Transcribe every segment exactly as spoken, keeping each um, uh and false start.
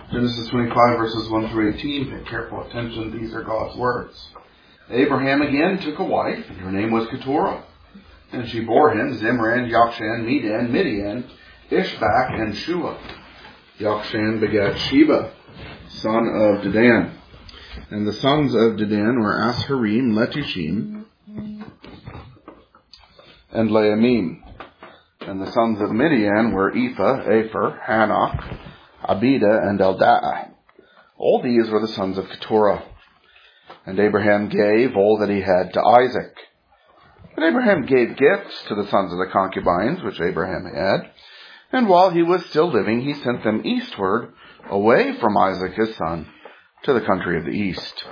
Genesis twenty-five, verses one through eighteen. Pay careful attention. These are God's words. Abraham again took a wife, and her name was Keturah. And she bore him Zimran, Yokshan, Medan, Midian, Ishbak, and Shua. Yokshan begat Sheba, son of Dedan. And the sons of Dedan were Asharim, Letushim, and Leamim. And the sons of Midian were Ephah, Aphor, Hanok, Abida, and Eldaah. All these were the sons of Keturah. And Abraham gave all that he had to Isaac. But Abraham gave gifts to the sons of the concubines which Abraham had. And while he was still living, he sent them eastward, away from Isaac his son, to the country of the east.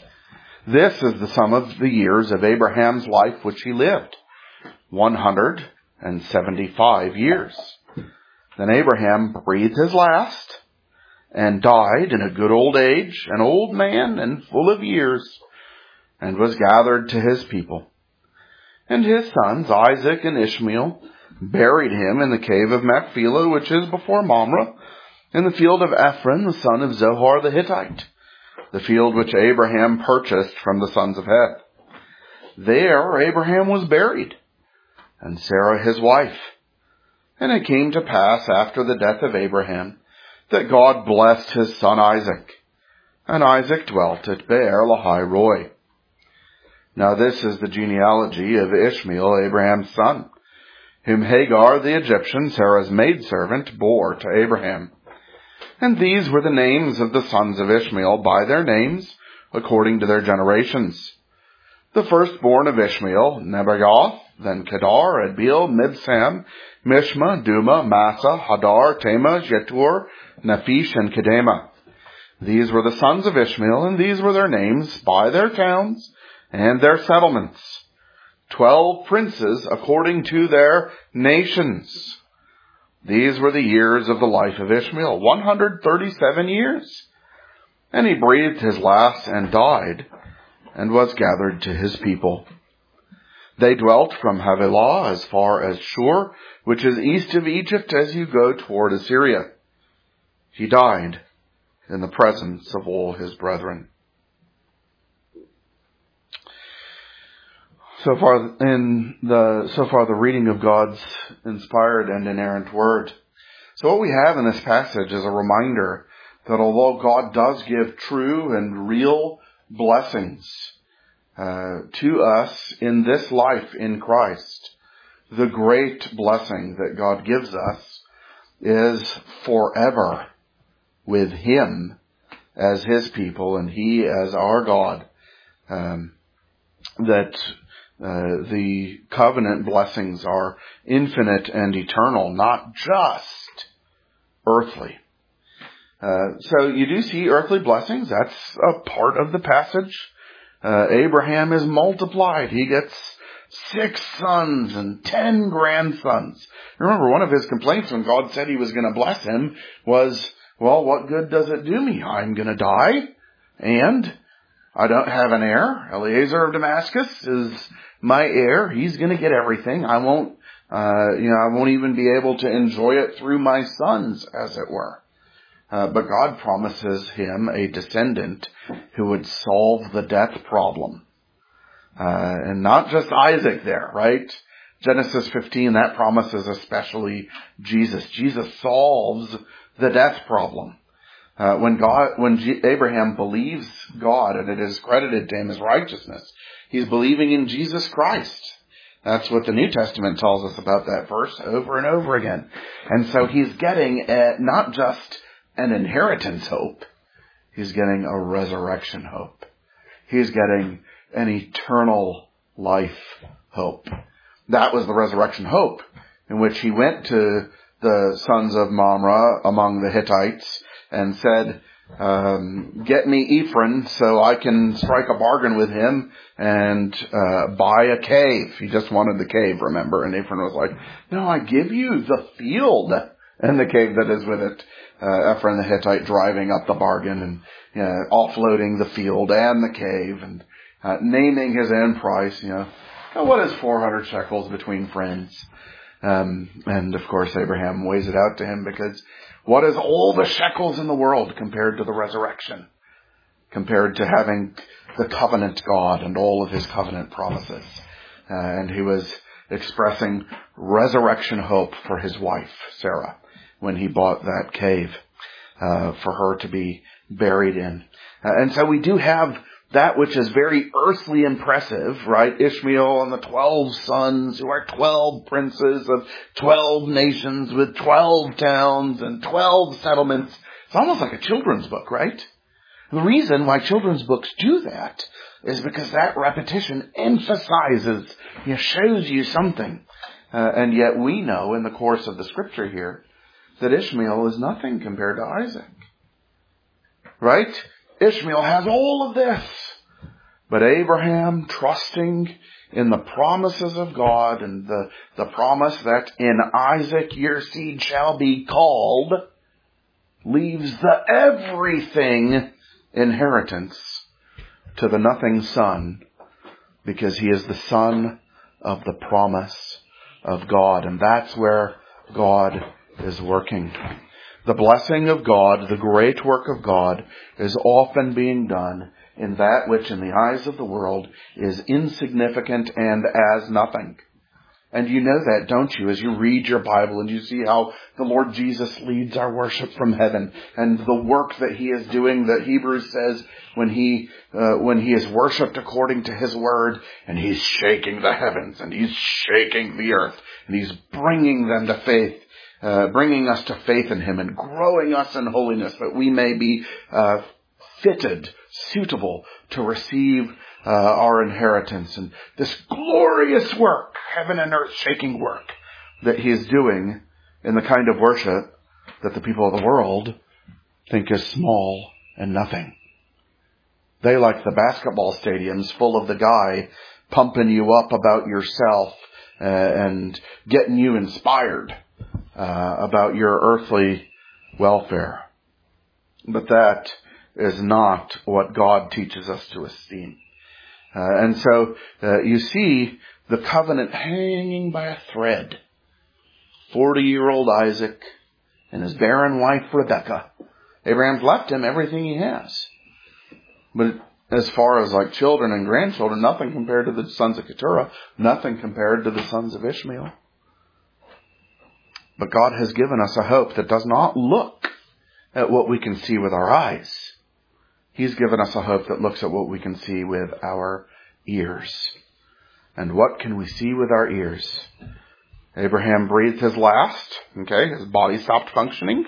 This is the sum of the years of Abraham's life which he lived, one hundred and seventy-five years. Then Abraham breathed his last, and died in a good old age, an old man and full of years, and was gathered to his people. And his sons, Isaac and Ishmael, buried him in the cave of Machpelah, which is before Mamre, in the field of Ephron, the son of Zohar the Hittite, the field which Abraham purchased from the sons of Heth. There Abraham was buried, and Sarah his wife. And it came to pass after the death of Abraham, that God blessed his son Isaac. And Isaac dwelt at Beer Lahai Roi. Now this is the genealogy of Ishmael, Abraham's son, whom Hagar the Egyptian, Sarah's maidservant, bore to Abraham. And these were the names of the sons of Ishmael by their names, according to their generations. The firstborn of Ishmael, Nebaioth, then Kedar, Adbeel, Mibsam, Mishma, Duma, Massa, Hadar, Tema, Jetur, Naphish, and Kedema. These were the sons of Ishmael, and these were their names by their towns and their settlements. Twelve princes according to their nations. These were the years of the life of Ishmael, one hundred thirty-seven years. And he breathed his last and died, and was gathered to his people. They dwelt from Havilah as far as Shur, which is east of Egypt as you go toward Assyria. He died in the presence of all his brethren. So far in the so far the reading of God's inspired and inerrant word. So what we have in this passage is a reminder that although God does give true and real blessings uh, to us in this life in Christ, the great blessing that God gives us is forever with Him as His people and He as our God. Um, that uh, the covenant blessings are infinite and eternal, not just earthly. Uh, so you do see earthly blessings. That's a part of the passage. Uh, Abraham is multiplied. He gets six sons and ten grandsons. Remember, one of his complaints when God said He was going to bless him was, well, what good does it do me? I'm going to die, and I don't have an heir. Eliezer of Damascus is my heir. He's going to get everything. I won't, uh, you know, I won't even be able to enjoy it through my sons, as it were. Uh, but God promises him a descendant who would solve the death problem. Uh, and not just Isaac there, right? Genesis fifteen, that promises especially Jesus. Jesus solves the death problem. Uh, when God, when G- Abraham believes God and it is credited to him as righteousness, he's believing in Jesus Christ. That's what the New Testament tells us about that verse over and over again. And so he's getting uh, not just an inheritance hope, he's getting a resurrection hope. He's getting an eternal life hope. That was the resurrection hope in which he went to the sons of Mamre among the Hittites and said, um, get me Ephron so I can strike a bargain with him and uh, buy a cave. He just wanted the cave, remember? And Ephron was like, no, I give you the field and the cave that is with it. Uh, Ephron the Hittite driving up the bargain and you know, offloading the field and the cave and uh, naming his own price. You know, what is four hundred shekels between friends? Um, and of course, Abraham weighs it out to him because what is all the shekels in the world compared to the resurrection? Compared to having the covenant God and all of his covenant promises. Uh, and he was expressing resurrection hope for his wife, Sarah, when he bought that cave uh, for her to be buried in. Uh, and so we do have that which is very earthly impressive, right? Ishmael and the twelve sons who are twelve princes of twelve nations with twelve towns and twelve settlements. It's almost like a children's book, right? The reason why children's books do that is because that repetition emphasizes, you know, shows you something. Uh, and yet we know in the course of the scripture here that Ishmael is nothing compared to Isaac. Right? Ishmael has all of this. But Abraham, trusting in the promises of God and the, the promise that in Isaac your seed shall be called, leaves the everything inheritance to the nothing son, because he is the son of the promise of God. And that's where God is working. The blessing of God, the great work of God, is often being done in that which in the eyes of the world is insignificant and as nothing. And you know that, don't you, as you read your Bible and you see how the Lord Jesus leads our worship from heaven and the work that he is doing, that Hebrews says when he, uh, when he is worshipped according to his word, and he's shaking the heavens and he's shaking the earth and he's bringing them to faith, uh, bringing us to faith in him and growing us in holiness that we may be, uh, fitted, suitable to receive Uh, our inheritance and this glorious work, heaven and earth shaking work that he is doing in the kind of worship that the people of the world think is small and nothing. They like the basketball stadiums full of the guy pumping you up about yourself uh, and getting you inspired uh, about your earthly welfare. But that is not what God teaches us to esteem. Uh, and so uh, you see the covenant hanging by a thread. Forty-year-old Isaac and his barren wife Rebekah. Abraham's left him everything he has. But as far as like children and grandchildren, nothing compared to the sons of Keturah. Nothing compared to the sons of Ishmael. But God has given us a hope that does not look at what we can see with our eyes. He's given us a hope that looks at what we can see with our ears. And what can we see with our ears? Abraham breathed his last. Okay, his body stopped functioning.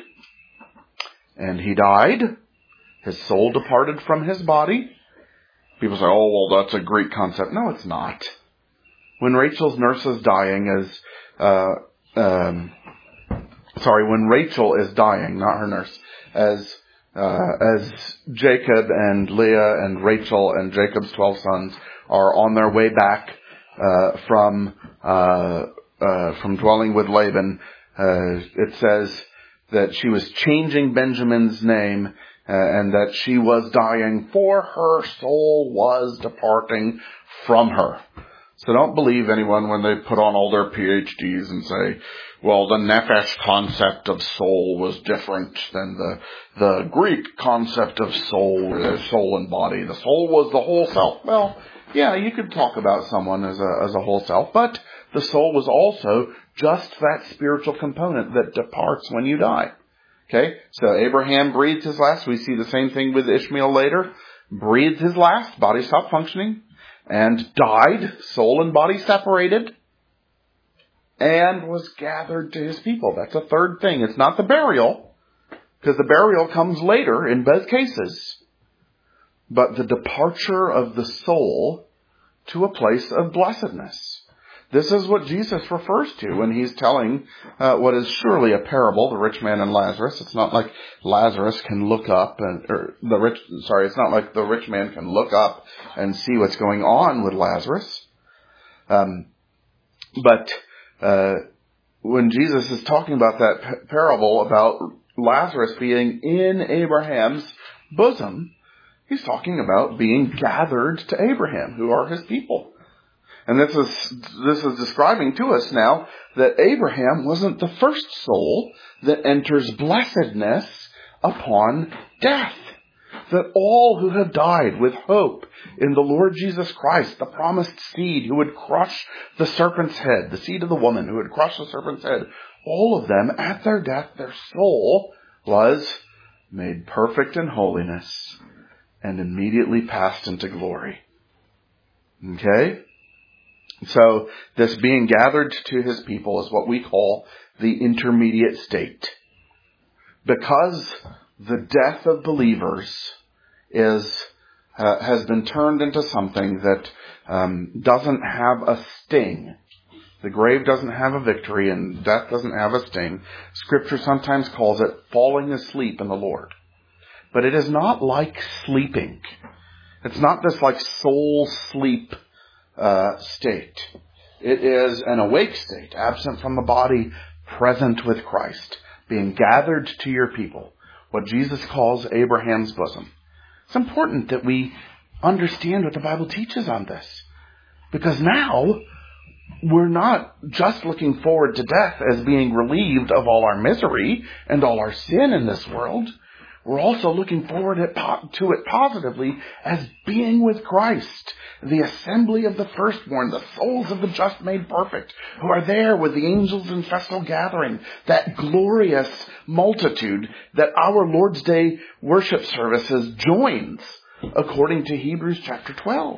And he died. His soul departed from his body. People say, oh, well, that's a Greek concept. No, it's not. When Rachel's nurse is dying, as, uh, um, sorry, when Rachel is dying, not her nurse, as Uh, as Jacob and Leah and Rachel and Jacob's twelve sons are on their way back uh, from uh, uh, from dwelling with Laban, uh, it says that she was changing Benjamin's name uh, and that she was dying, for her soul was departing from her. So don't believe anyone when they put on all their P H Ds and say, well, the nephesh concept of soul was different than the the Greek concept of soul, uh, soul and body. The soul was the whole self. Well, yeah, you could talk about someone as a as a whole self, but the soul was also just that spiritual component that departs when you die. Okay, so Abraham breathed his last. We see the same thing with Ishmael later. Breathed his last, body stopped functioning, and died, soul and body separated, and was gathered to his people. That's a third thing. It's not the burial, because the burial comes later in both cases, but the departure of the soul to a place of blessedness. This is what Jesus refers to when he's telling uh, what is surely a parable, the rich man and Lazarus. It's not like Lazarus can look up and, or the rich, sorry, it's not like the rich man can look up and see what's going on with Lazarus. Um, but uh, when Jesus is talking about that p- parable about Lazarus being in Abraham's bosom, he's talking about being gathered to Abraham, who are his people. And this is, this is describing to us now that Abraham wasn't the first soul that enters blessedness upon death. That all who have died with hope in the Lord Jesus Christ, the promised seed who would crush the serpent's head, the seed of the woman who would crush the serpent's head, all of them at their death, their soul was made perfect in holiness and immediately passed into glory. Okay? So this being gathered to his people is what we call the intermediate state. Because the death of believers is uh, has been turned into something that um, doesn't have a sting. The grave doesn't have a victory and death doesn't have a sting. Scripture sometimes calls it falling asleep in the Lord. But it is not like sleeping. It's not this like soul sleep uh, state. It is an awake state, absent from the body, present with Christ, being gathered to your people. What Jesus calls Abraham's bosom. It's important that we understand what the Bible teaches on this. Because now, we're not just looking forward to death as being relieved of all our misery and all our sin in this world. We're also looking forward to it positively as being with Christ, the assembly of the firstborn, the souls of the just made perfect, who are there with the angels in festal gathering, that glorious multitude that our Lord's Day worship services joins, according to Hebrews chapter twelve.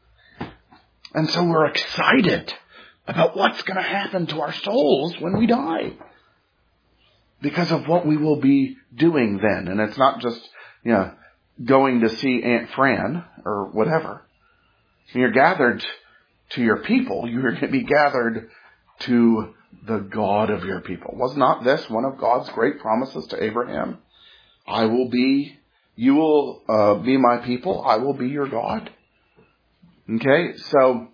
And so we're excited about what's going to happen to our souls when we die. Because of what we will be doing then. And it's not just, you know, going to see Aunt Fran or whatever. When you're gathered to your people, you're going to be gathered to the God of your people. Was not this one of God's great promises to Abraham? I will be, you will uh, be my people. I will be your God. Okay, so,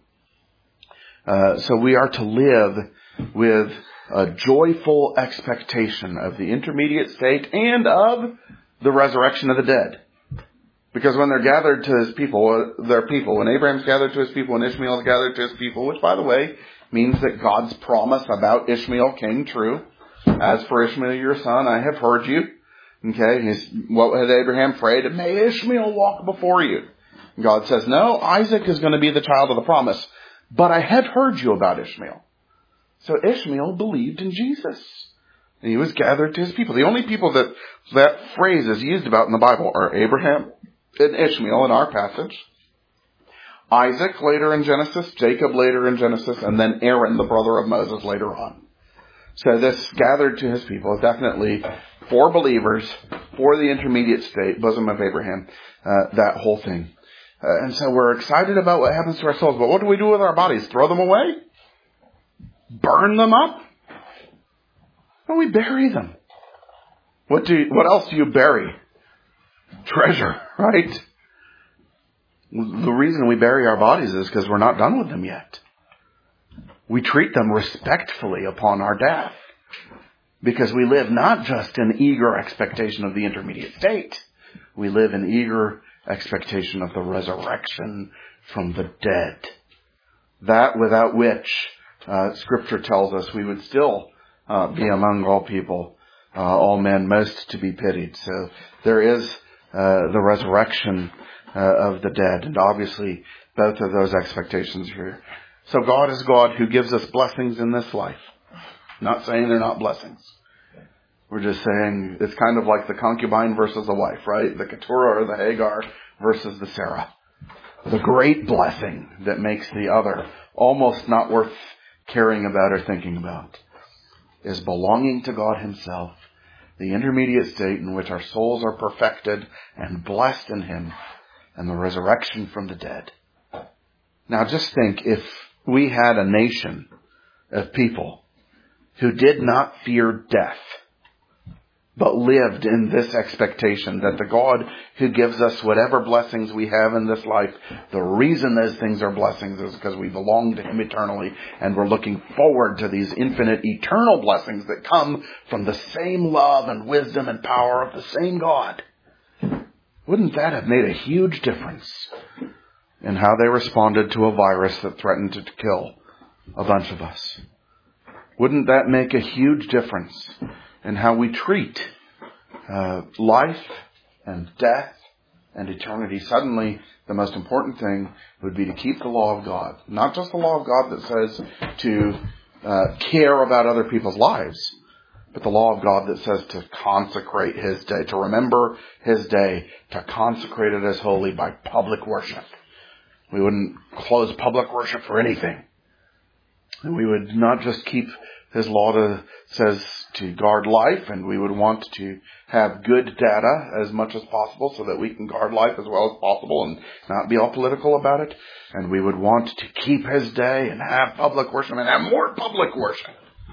uh, so we are to live with a joyful expectation of the intermediate state and of the resurrection of the dead. Because when they're gathered to his people, their people, when Abraham's gathered to his people, when Ishmael's gathered to his people, which by the way, means that God's promise about Ishmael came true. As for Ishmael your son, I have heard you. Okay, he's, what had Abraham prayed? May Ishmael walk before you. And God says, no, Isaac is going to be the child of the promise. But I have heard you about Ishmael. So Ishmael believed in Jesus. And he was gathered to his people. The only people that that phrase is used about in the Bible are Abraham and Ishmael in our passage. Isaac later in Genesis, Jacob later in Genesis, and then Aaron, the brother of Moses, later on. So this gathered to his people is definitely for believers, for the intermediate state, bosom of Abraham, uh, that whole thing. Uh, and so we're excited about what happens to our souls. But what do we do with our bodies? Throw them away? Burn them up? No, we bury them. What do you, what else do you bury? Treasure, right? The reason we bury our bodies is because we're not done with them yet. We treat them respectfully upon our death. Because we live not just in eager expectation of the intermediate state. We live in eager expectation of the resurrection from the dead. That without which Uh, Scripture tells us we would still uh, be among all people, uh, all men, most to be pitied. So there is uh, the resurrection uh, of the dead, and obviously both of those expectations are here. So God is God who gives us blessings in this life. Not saying they're not blessings. We're just saying it's kind of like the concubine versus the wife, right? The Keturah or the Hagar versus the Sarah. The great blessing that makes the other almost not worth caring about or thinking about is belonging to God himself, the intermediate state in which our souls are perfected and blessed in him, and the resurrection from the dead. Now just think, if we had a nation of people who did not fear death, but lived in this expectation that the God who gives us whatever blessings we have in this life, the reason those things are blessings is because we belong to him eternally, and we're looking forward to these infinite eternal blessings that come from the same love and wisdom and power of the same God. Wouldn't that have made a huge difference in how they responded to a virus that threatened to kill a bunch of us? Wouldn't that make a huge difference in how we treat uh, life and death and eternity? Suddenly, the most important thing would be to keep the law of God. Not just the law of God that says to uh, care about other people's lives, but the law of God that says to consecrate His day, to remember His day, to consecrate it as holy by public worship. We wouldn't close public worship for anything. And we would not just keep His law that says to guard life, and we would want to have good data as much as possible so that we can guard life as well as possible and not be all political about it. And we would want to keep His day and have public worship and have more public worship.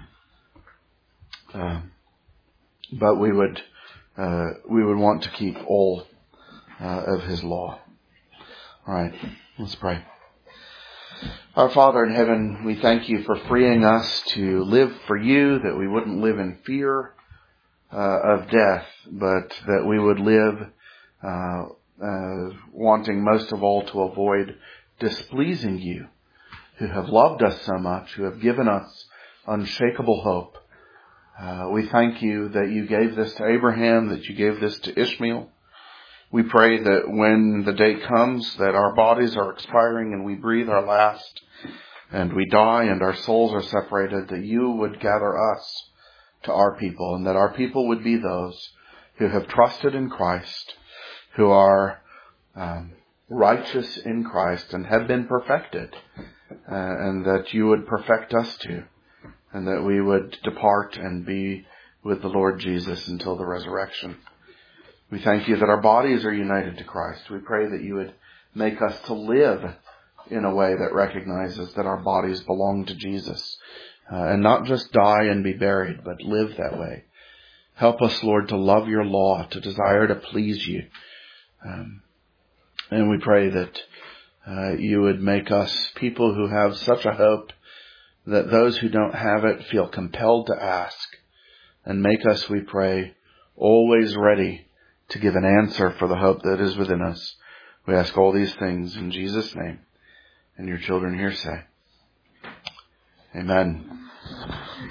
Uh, but we would uh, we would want to keep all uh, of His law. All right, let's pray. Our Father in heaven, we thank You for freeing us to live for You, that we wouldn't live in fear uh, of death, but that we would live uh, uh, wanting most of all to avoid displeasing You, who have loved us so much, who have given us unshakable hope. Uh, we thank You that You gave this to Abraham, that You gave this to Ishmael. We pray that when the day comes that our bodies are expiring and we breathe our last and we die and our souls are separated, that You would gather us to our people, and that our people would be those who have trusted in Christ, who are um, righteous in Christ and have been perfected, uh, and that You would perfect us too, and that we would depart and be with the Lord Jesus until the resurrection. We thank You that our bodies are united to Christ. We pray that You would make us to live in a way that recognizes that our bodies belong to Jesus, uh, and not just die and be buried, but live that way. Help us, Lord, to love Your law, to desire to please You. Um, and we pray that uh, You would make us people who have such a hope that those who don't have it feel compelled to ask, and make us, we pray, always ready to give an answer for the hope that is within us. We ask all these things in Jesus' name. And Your children here say, Amen.